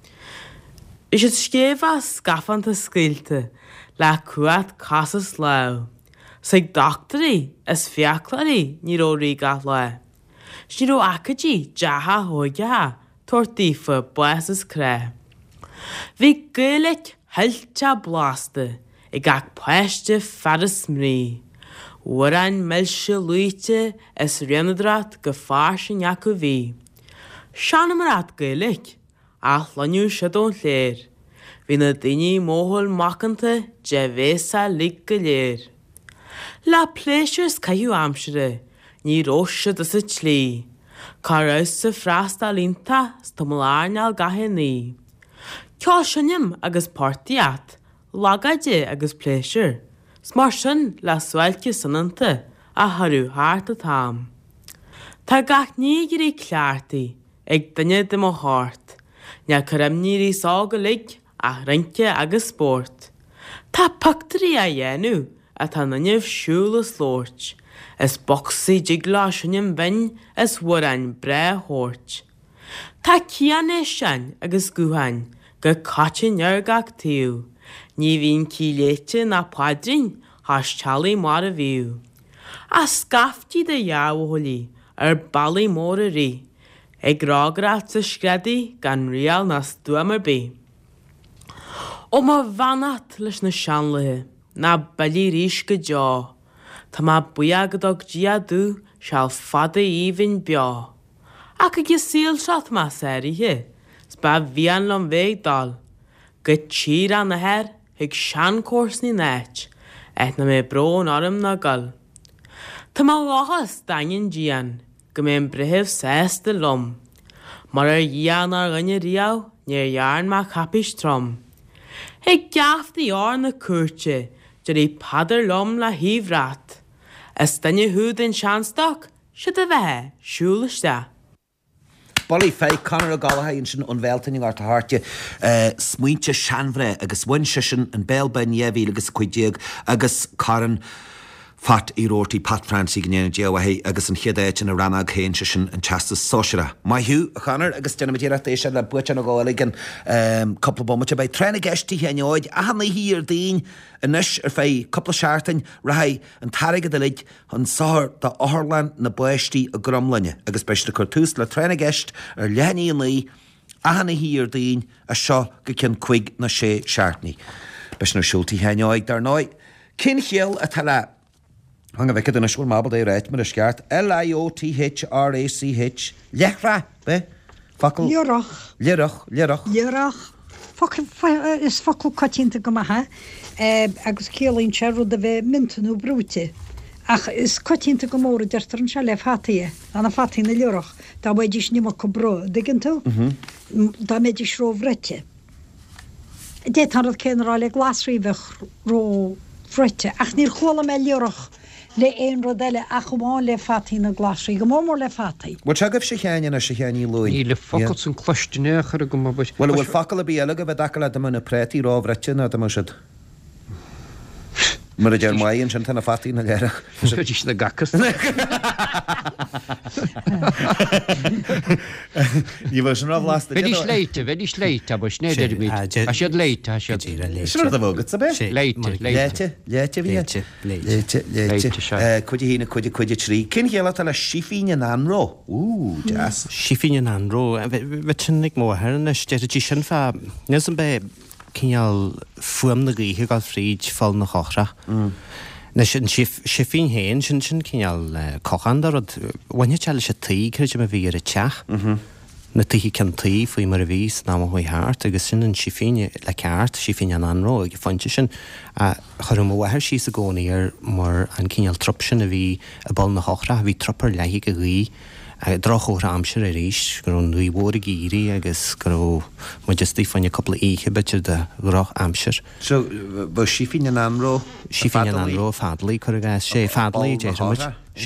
Is it scéfa scafanta scílte le cuat casas lau. Saig doctorí as fiaclarí ní róí gath le. Sní ró acadí deatha hóigetha tortífa buas cré. Bhí gaileach heilte blasta i gach páiste faras mrí. Uaran meilse luite as rianadrat go fásin acu bhí. Seanna marad gaileach ach laniu siadón léir. Bhí na daoine móthol macanta de bhésa lig go léir. La pléisirs caiú amsire, ní róise is a tlí. Carás sa frasta línta stomláneal gahe ní. Ceá sinnim agus páirtíat, lagaide agus pléisir. Smar sin le swailce sananta a harú háart a tám. Tá gach ní gurí cleartaí ag duine de mo háart. Ne chuim níí sága lig a rince agus sport. Tá pactarí a dhéanú a tá nanneamh siúla slóirt. Is boxí diglá sinnim bhain is bhuain bre hóirt. Tá cianna sin agus gúhain go caite neargach tíú. Ní bhín cíléite na padrin has tealaí mar a bhíú. A scaftí de jaabhholí ar bailí mór a rí. Ag rágrát sa scredaí gan rial na stúamar bí. Ó má bhanat leis na seanlathe, na bailí ríis go deá. Tá má buagadog diadú seall fada íhín beá. Ac ag síl seat má séirithe, sba bhían lom bhéh dal. Go tír an na her hig sean cwrs ni net, et na me bro yn orym na gal. Ta ma wachas danyn gian, gymyn brehef ses dy lom. Mar ar ian ar gynnu riaw, nir yarn ma capish trom. Hig gaff di ar na cwrtje, jyri padar lom la hifrat. As danyu hwyd yn sianstoc, sydd y fe, siwlish da. Bolly fei Conor O'Gallagher yn sy'n unfeltyn yng Ngharta Hartio smwyntio sianfre agos wynsysyn yn bel ben iefi agos cwydiag agos Corin fat i rorti Pat Francie gynnu yn diawahi agos yn chiadeit yn y ranag hen sysyn yn chastas sosira. Mae hiw, Conor, agos dyn nhw'n mynd i'r eisiau la bwyd yn O'Gallagher yn cwpl o bomwch bai tren y gesti hen oed a hann hi i'r dyn yn ys yr fei cwpl o siartyn rhai yn tarig y dylid yn sohor da oherlan na bwesti y gromlynnu agos bes y cwrtws la tren y gest yr lehni yn li a hann hi i'r dyn a sio gycyn cwig na se siartni. Bes nhw'n siwlti hen oed dar noi. Cyn chiel y tala Hang a fecad yn ysgwyl mabel dau reit, mae'n ysgart. L I O T H R A C H. Lechra, be? Ffocl... Lyrach. Lyrach, lyrach. Lyrach. Is ffocl cotínta go maha. Agus célín siarú da fe myntan o brwti. Ach, is cotínta go mór dertar yn siale ffati e. Anna ffati na lyrach. Da wedys ni mo co bro. Digyn tu? Da medys ro fretje. Det han roedd cyn roi le glasrifach ro fretje. Ach, ni'r chwala me lyrach. Le ein rodele a chwmon le fati na glasri, gymor le fati. Wat siagaf si chian yn si chian i lwy? I le ffocl sy'n clwestiynau ar y gwmpa bwys. Wel, wel ffocl y bielig a fe dacol a dyma na preti ro fretyn a dyma sydd. Mae'r ydyn mwyn sy'n tan a ffati na lerach. Sy'n jyst na gacas. Ni fos yn rof last. Fe di sleita, fe di sleita, bwys, neu dyd i byd. A sydd leita, a sydd. Sy'n roedd y fwgyd, sabe? Leita, leita. Leita, leita fi. Leita, leita. Cwdi hyn a cwdi cwdi tri. Cyn hiel at ala siffin yn anro. Ww, jas. Siffin yn anro. Fe tynnig mwy her yn ysdyd y gisyn fa. Nes yn be... Cynial ffwm na gwych gael ffryd ffol na chochra. Na sy'n siffin hen, sy'n sy'n cynial cochan dar oedd wanya chal eisiau tŷ cyrraedd yma fi ar y tiach. Na tŷ hi can tŷ ffwy mar y fys na ma hwy hart agos sy'n yn siffin le cart, siffin an anro ag i ffwynt sy'n a chyrwm o weher sy'n goni ar mor an cynial trop sy'n y fi y bol na chochra fi tropar lehi gygui a droch o'r amser ar eich, gyda'n nwy wôr y giri, agos gyda mae jyst i ffain a cwpl o eich beth yw'r droch amser. So, fo siffin yn anro? Siffin yn anro, ffadlu, cwrdd se, ffadlu, jeir ymwyd.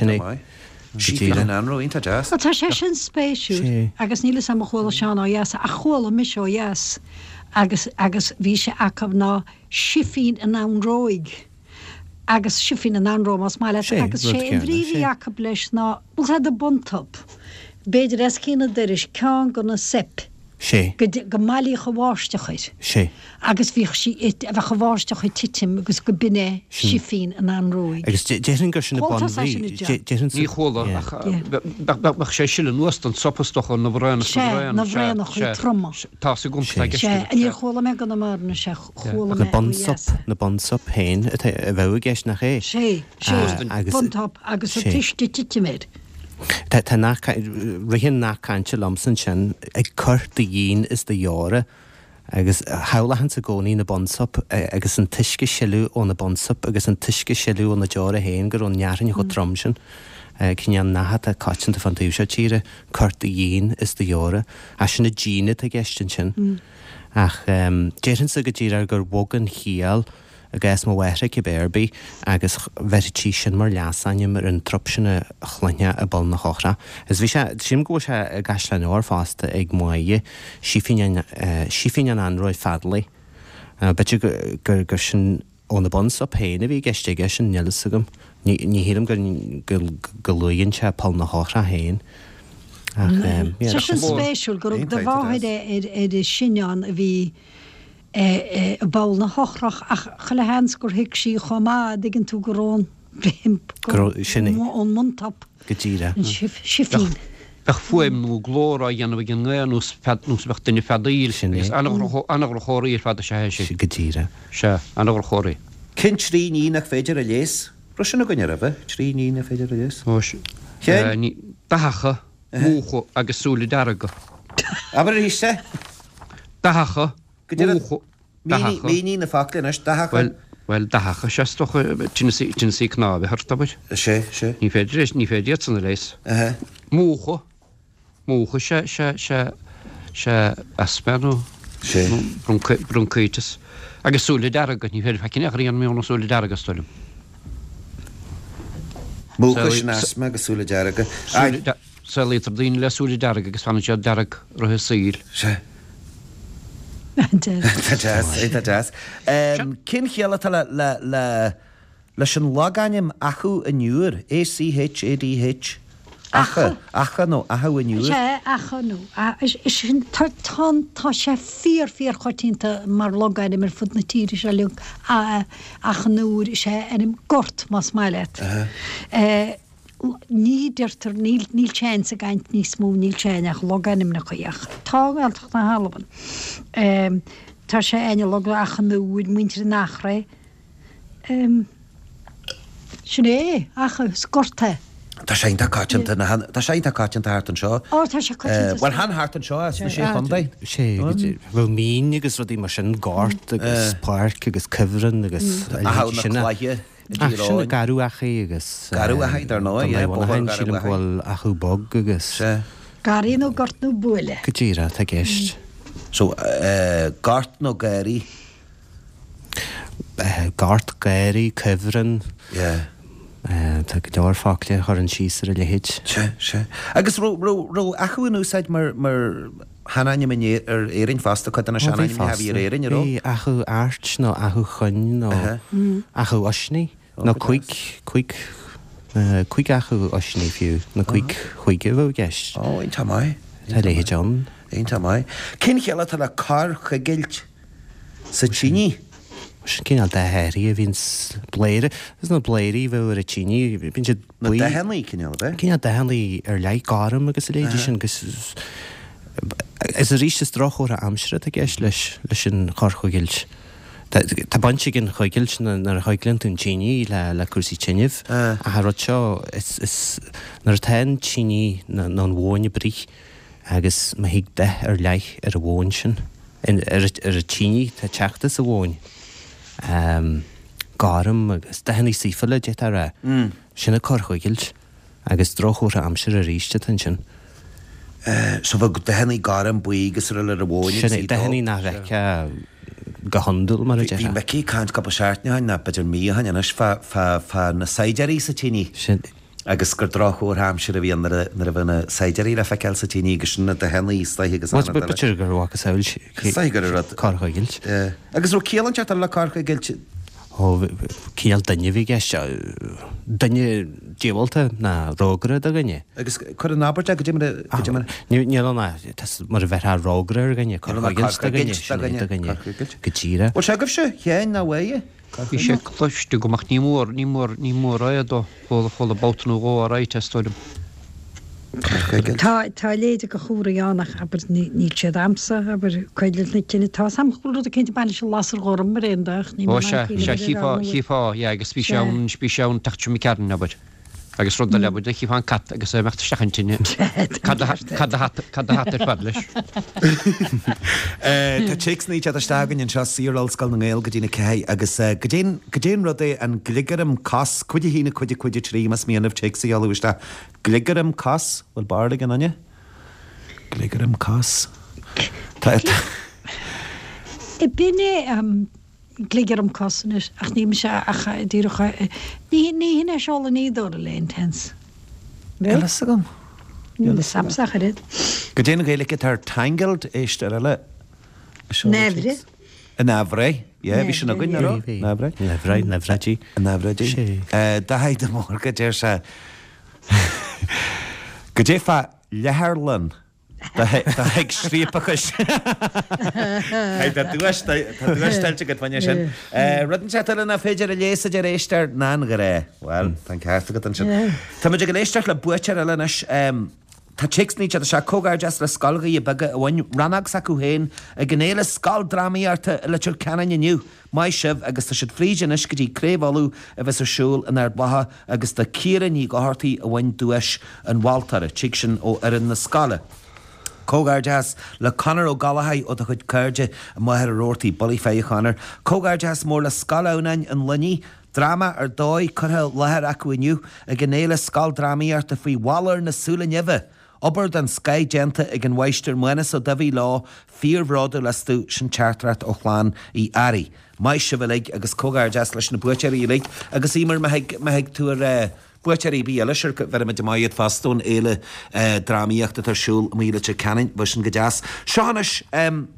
Siffin yn anro, un ta jas? O ta se sy'n spesiw, agos nilis am y chwil o sian o ias, a chwil o mis o ias, agos fi se acaf na siffin yn anroig. Agus siffin yn anro mas maile, agus sé yn frifi acab leis na, bwled y buntop. Beidir es cyn y dyrish, can gona sip. Sé. Gymali chywastach oed. Sé. Agus fi chywastach oed titim, agus gybine siffin yn anroig. Agus jerin gyrsyn y bon fi. Ni chwola. Bach sé sy'n nwast yn sopastoch o'n nafraen. Sé, nafraen o'ch oed troma. Ta sy'n gwmpa gysgu. Sé, yn i'r chwola me gana marna sé, chwola me. Na bonsop, na bonsop hen, y few ges na che. Sé, sé, buntop, agus o tishti titimid. Ta rhywun na cansio lomsyn sy'n ag cwrt y un is dy iore agus hawla hans y goni yn y bonsop agus yn tysgu sielw o'n y bonsop agus yn tysgu sielw o'n y jore hen gyda o'n niarin i'ch o tromsyn cynnian nahat a cotsin dy ffantiwsio tîr cwrt y un is dy iore a sy'n y gynid ag estyn sy'n ach jerin sy'n gyda'r ar gyr wogan hiel agus ma wehre ki berbi agus veriti sin mar lasan mar an tropsin a chlanya a bol na chochra as vi sim go se gaslan or fast ag moye shifin shifin an roi fadli but you go sin on the bonds up pain vi geste gesin nelisugum ni ni hiram go galoyin cha pol na chochra hen ach ja so special go the vaid e de sinjan vi e bol na hochrach ach chile hans gur hic si choma digin tú gorón brimp on montap gitira shifin bach fuem nú glóra yanna gin ngus fat nus bach den fadail sin anagro anagro chori fad se se gitira se anagro chori kin trí ní nach féidir a les rosin gonne rafa trí ní na féidir a les o ni tacha mucho agus solidarga aber hisse tacha Mucho, Míní na factla is dacha. Well, well dacha sé stocha tin sí kná be hartabid. sé sé. Ní féidir ní féidir san leis. Múcha múcha se se se se aspenú sé bronchitis. Agus súla daragad ní féidir fecin aíon ména súla daragas stolim. Múchas asma agus súla dearaga. Sa lítar daon le súla daraga agus fanna sé darag rothe síl. sé. Tá jazz. Cin chéala le leis an láganim achu a nniuúr, A C H A D H. Acha acha nó acha in nniuúr. sé acha nó. sin tá sé fíor fíor choirtínta mar loganim mar fud na tíiri se leung acha nóúr sé enim gort más mailet. Ní deirtar níl tséin sa gaint níos mú níl tséineach loganim na chuoach. Tá gáilteach na halaban. Tá sé aine log acha nóúd muintir nach ré. Sin é acha scorta. Tá sé Tá sé cáint hátan seo. Bhil han hátan seo na sé chundaid? sé bhfuil mín agus rudí mar sin gáirt agus páirc agus cyfran agus sinna sinna garú acha agus garú a ar nó hain sin bhil achu bog agus Garín ó gortnú buile. go dtíra tá gist. So gart nó gairí? Gart gairí cyfran Tá go deir fácle chu an síar a lehéid. Se se. Agus ro achuin úsáid mar mar hanaine mané ar éirinn fasta chu na seanaine hí éirinn ro? Achu airt nó achu chuin nó achu osní nó chuig chuig chuig achu osní fiú na chuig chuige bh gist. Ó ein tá mai. Tá léhéid an. Ein tá mai. Cin chéile tá le car chugilt sa tíní? Cin de heirí a víns bléire, Is na bléirí bh a tíní bin si de henlaí cinál be? Cin de henlaí ar le garm agus léidir sin gus is a ríiste drochóir a amsre a gist leis leis sin chorchogilt. Tá banse gin choigilt nar a choiglint an tíní le le cuasí tinnih a Har seo nar tain tíní ná an bháine brich agus ma hiag de ar leith ar a bháin sin ar a tíní tá teachtas a bháin. Um, Garm agus de hennig sífala de a ra sinna corchoigilt agus drochóir a amsir a ríiste tan sin. So bh de hennig garm buígus le a bháin. Sinna de hennig ná reice go handul mar a de. Bhí mecí cáint go seaartneáin na beidir míhain anas fa na saidirí sa tíní. Agus gur drochóir amsir a bhíon nar a bhna saidirí le feiceil sa tíní agus sinna de hennaí slaiche agus Mas betir gur bhhagus saoil corchoigilt. Agus ro céalan teart le corchoigilt? Ó cíal danne bhí gist danne díhálta na rógra a ganne. Agus chu an nábarte go dtíime Ní ná mar a bheit rógra a ganne corchoigilt a ganne go tíra. Ó se goh se chéin na bhaige? Bhí sé chluiste gomach ní mór ní mór ní mór aadó fóla fóla boutanú gó a ráid testóidim. Tá tá léidir go chóraánach aber ní sé amsa aber chuidir na cinenne tá sam choú a cinnte bailile se lasar gom mar réach ní se se chiá chiá agus spí seán spí seán taú mi cean nabad. agus rud le bud chi fan cat agus é mecht stachantíine Cad hat bad leis. Tá chésní a stagan an se síráilscal na ggéil go dtína cé agus go dé rud é an gligarm cas chuide hína chuide chuide trí mas míanamh tesaí alúiste gligarm cas bhil barla gan anne? Gligarm cas. I binne gligarm cosnis ach ní se acha dtícha ní ní hinna seála nídó a le intens. Eile gom? samsacha rid. Go déana géala tar tangeld éiste eile? Nevre? A nabhré? Ié, bhí sin a gine rá? Nabhré? Nabhré, nabhradí. Nabhradí. Da haid do mór go déir se go dé fa leharlan. Tá ag srípachas dúistelte go bhaine sin. Rudan se na féidir a léasa de rééistar ná go ré Well tan ceasta go an sin. Tá muidir go léisteach le butear eilenas Tá chésní a se cógáir just le scalgaí a bag bhain ranag sa chuhéin a gnéile scaldráíarta le tuir cean inniu. Mai sibh agus tá si fríidirnis go dtí créhú a bheits arsúil in ar batha agus tá cian í gohartaí a bhain dúis an bháiltara tí sin ó ar in na scala. Cógar jazz le Conor ó Galahai ó a chud cairde a maithir a rórtaí bolí fé Conor. Cógar jazz mór le scalaunain an lunní drama ar dóid chutha lethir acu inniu a gnéile scal dramaíart a faoi wallar na súla neve. Obair den Sky Genta ag an Weister muenas o Davi lá fíorhráda leú sin chartrat ó chláán í airí. Mai se bhfuil agus cógar jazz leis na buiteirí lig agus ímar meigh túair buiteirí bí eileir bheit me de maiad fastún éile ddraíochtta tarsúl míle te canin bu sin go jazz. Seanis an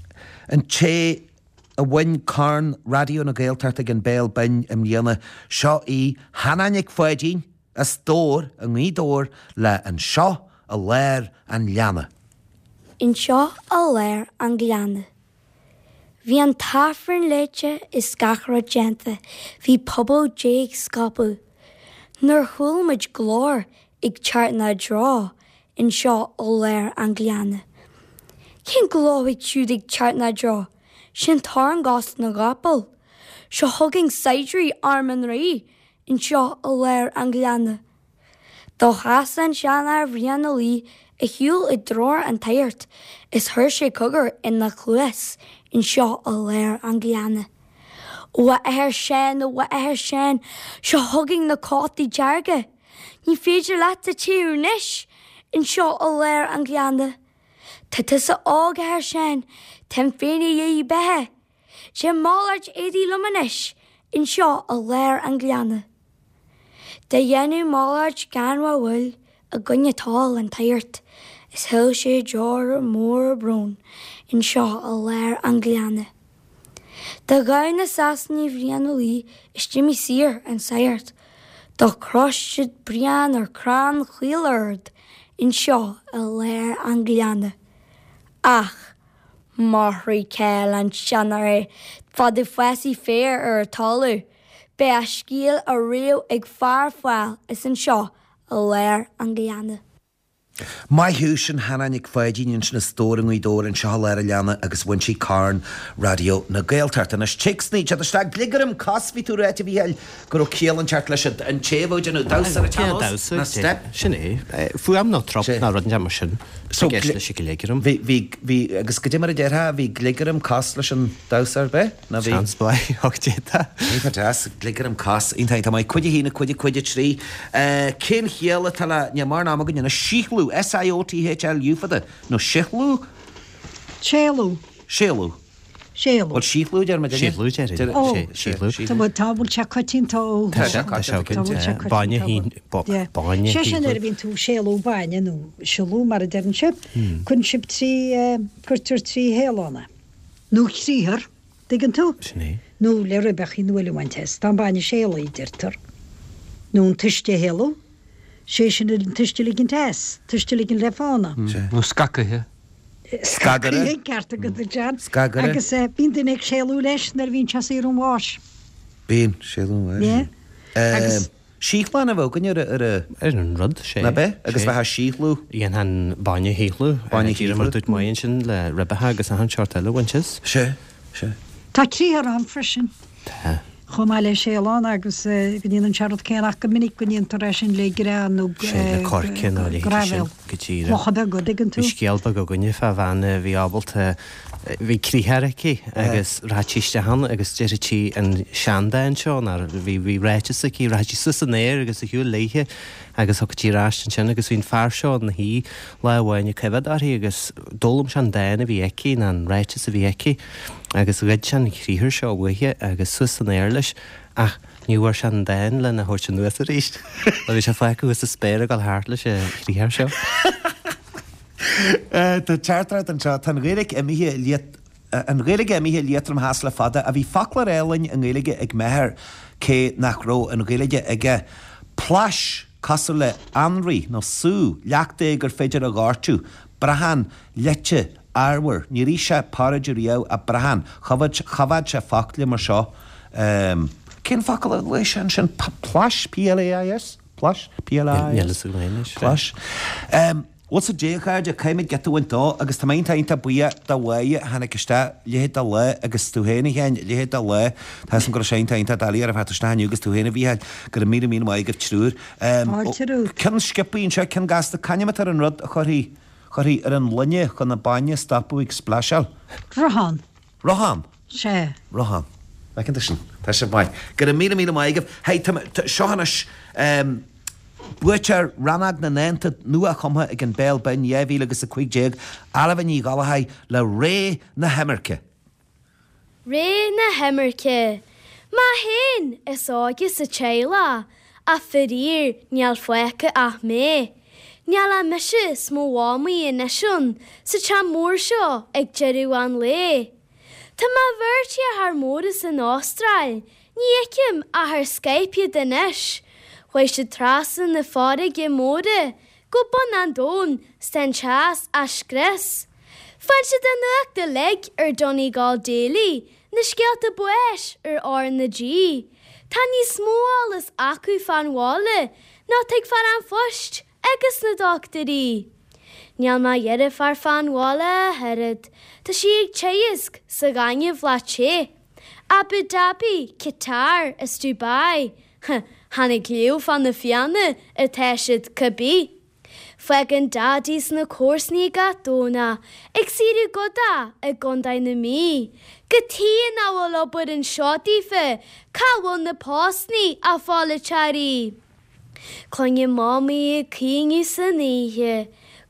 té a bhain carn radio na Gaeltart ag an béal bain am dhéana seo í hananig foiidín a stór a ngídór le an seo a léir an leanna. In seo a léir an gleanna. Bhí an tafran leite is scachar genta, hí pobl déag scapu. Nuair thuilmid glór ag teart na drá in seo a léir an gleanna. Cén glóigh siúd ag teart na drá, sin tar an gás na gapal. Seo thugging saidrí arm an raí in seo a léir an gleanna. Dó chas an sean ar bhríanna lí a hiúil i dróir an tairt is thuir sé cogur in na chluas in seo a léir an gleanna. Wa air sin ó wa air sin seo thugging na cátaí dearga. Ní féidir leat a tíú níis in seo a léir an gleanna. Tá tus a ága air sin tim féine dhé bethe. sé málaid édí lumanis in seo a léir an gleanna. De dhéanú málaid ganha bhfuil a gunnetáil an tairt, is hill sé deor mór brún in seo a léir an gleanna. De gain na sasní bhríanúí is Jimmy Sear an sairt, do croisiid brian ar crán chuilard in seo a léir an gleanna. Ach, marthraí céil an seanaré fad i fuasí fér ar talú, be a scíal a riú ag fear fáil is an seo a léir an gleanna. Mai hús an hananig fáidíonn sin na stóring í dóir an seo léir a leanna agus bhain sí carn radio na Gaeltart. An is ticsní te sta gligarim casví tú réite bhíil gur ó céal an teart leis an téhóid an dásar a teanós na step. Sinné, fu am ná trop na rodin jamar sin. So gleis leis i gligarim. Bhí agus go dimar a deirtha bhí gligarim cas leis an dásar be? Transbai, och déta. Ní fantas, gligarim cas, intaid tá mai cuide hína cuide cuide trí. Cén chéala tala neamar ná magan na síchlú S I O T H L U fada no Shichlú? Shéalú. Shéalú. Shéalú. Wel Shichlú dear ma dyn. Shichlú dear. Oh. Shichlú. Tá bud tábúl te cotín tá ó. Tá se baine hín, baine hín. Sé sin ar bhín tú shéalú baine nó sialú mar a derin sib, chun sib trí, curtur trí héalána. Nó chríhar, digan tú? Sinné. Nó le ribach í nuile waintes, tá baine shéalú í dirtar. Nó an tuiste héalú. sé sin an tuisteligin tes, tuisteligin lefána. Nó scacathe. Scagara. Scagara carta go Jan. Scagara. Agus bín den ag séalú leis nar bhín chasí ar an bháis. Bín, séalú Yeah. leis. Síchlan a bhógan ar a... Er an rud sé. Na be? Agus bheit síchlú? Íon han baine híchlú. Baine híchlú. Mar dúit maíonn sin le ribethe agus a han seart eile winches. Se, se. Tá tríhar an frisin. Tá. Chomá le séalán agus gníon an searad céanach go minic go níon tar sin le grán nó sé le corcin ó le gravel. go tíre. Mochada go digan tú. Bhí scialba go gunne fa bhana bhí ábalta bhí crítheraí agus rátíiste han agus deirití an seanda an seo nar bhí bhí réiteasa cí ráití susan éir agus a hiú léithe agus thug tí ráist an sin agus bhín fear seo na hí le bhhaine cefad arí agus dólam sean daina bhí eici ná an réiteasa bhí eici agus réid sean críthir seo bhuithe agus susan éir leis ach níúhar sean dain le na thuirt an nuas a ríist. Le bhí se feice gus a spéir gal háart leis a críthir seo. Tá teartrat an seo tan réirig a mihé liet an réige a mihé lietrum hasla fada a bhí faclar élainn an réige ag methir cé nach ró an réige ige plas casú le anraí nó sú leachta gur féidir a gáirtú brahan lete áhar ní rí se paraidiríá a brahan chabhad se facla mar seo cén facail leis an sin plas P L A I S? Plas P L A I S? Plas. What's a déchaid a caiimid getúhain dó agus tá maon taonnta buí dá bhaide hena ciste léhéad a le agus túhéna chéin léhéad a le tá san go sé taonnta dalí ar a bheit staú agus túhéna bhíheil gur mí mí mai gur trúr. Cin skippaín se cin gas a caiimetar an rud a choirí choirí ar an lunne chun na baine stapúigh splasal. Rohan. Rohan? sé. Rohan. Mecin sin, Tá sé bhaid. Gur mí mí maigeh, hé seohanas buirtear ranag na nenta nua chumtha ag an béal ben éhí agus a chuigéag alh ní galathaid le ré na hemarce. Ré na hemarce. Má hen is águs sa téile a firír neall foice ach mé. Neall a meise smó bhámaí in isisiún sa te mór seo ag jeirú an lé. Tá má bhirte ar móras in Ástráil, ní éicim a th Skype den isis. Chuir se trasan na fáda ge móda, go bon an dón stan chas a scris. Fan se den nuach de leg ar donnaí gáil déalaí, na scealta buis ar áir na G. Tá ní smóil is acu fan bhála, ná teag fan an fost agus na doctorí. Neall má dhearad far fan bhála herad, tá si ag téisc sa gáine bhlaché. Abu Dhabi, Qatar, is Dubai. Hannig liú fan na fianna a teisiid cabí. Fegan dadís na córsní gatúna, ag síru goda a gondai na mí. Gatí na bhfuil obair an seotífe, cáhfuil na pásní a fála charí. Clonne mámaí a cíngú san ihe,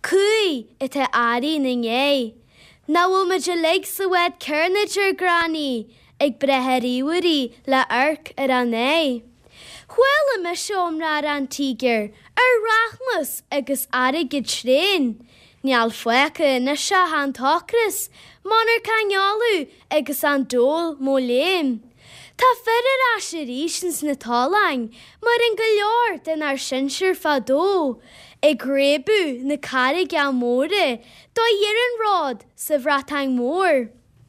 cúi i te árí na ngé. Na bhfuil me de leg sa wed carnager granny, ag bretheríúirí le arc ar an é. Chhuiile me seomrad an tíger, ar rachmas agus arig i tréin. Neall foice na se an tocras, manar canealú agus an dól mó léim. Tá ferir a se rísins na tálaing, mar an go leor den ar sinsir fadó. Ag rébu na carig an móre, dó dhéan rád sa bhratang mór.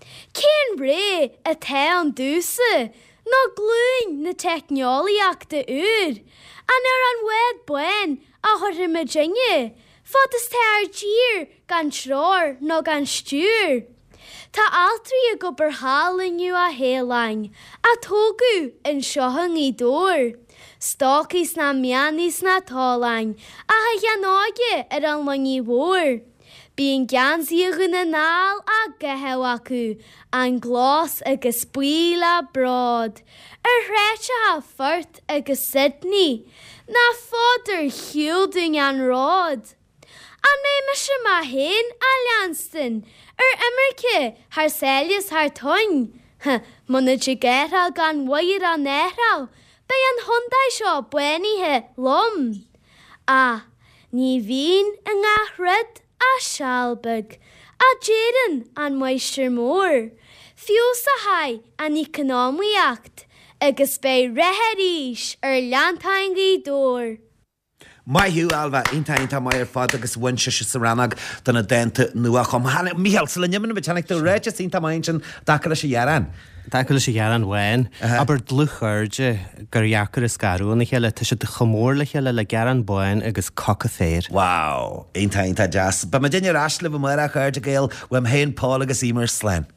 Cén ré a te an dúsa, ná glúin na techneolaíachta úr, an ar an wed buin a chuir me dinge, fad is te ar dír gan sráir nó gan stúr. Tá altrí a go barthálaniu a hélaing, a tógu in seohang í dór. Stócís na mianís na tálaing, a ha ghanáige ar an langi mór. Bíon gansaíoga na nál a gathew acu, an glás agus buíla brád. Ar hreite a fort agus Sydney, na fáidir chiúding an rád. An mé me se má hen a Lanston, ar Imirce, haar Celius haar toin. Muna de gairal gan wair an néhral, bei an Hyundai seo buenithe lom. A, ní bhín an gahrid a Shalbag, a Jaden an Moisture mór. Fios a hai an economiacht, agus bei reheríis ar Lantaingaí dór. Mai hiú alba intainta mai ar fad agus bhainse se sa ranag donna denta nua chum. Míhall sa linneamana bit teannig do réite sínta main sin dacail sé dhearan. Dacail sé dhearan bhain, aber dluchairde gur dheacar is garú na chéile tá sé de chomór le chéile le gearan buin agus coca féir. Wow, intainta jazz. Ba ma dinne rasle bh mar a chuirde gail wem héin Paul agus Emer Slen.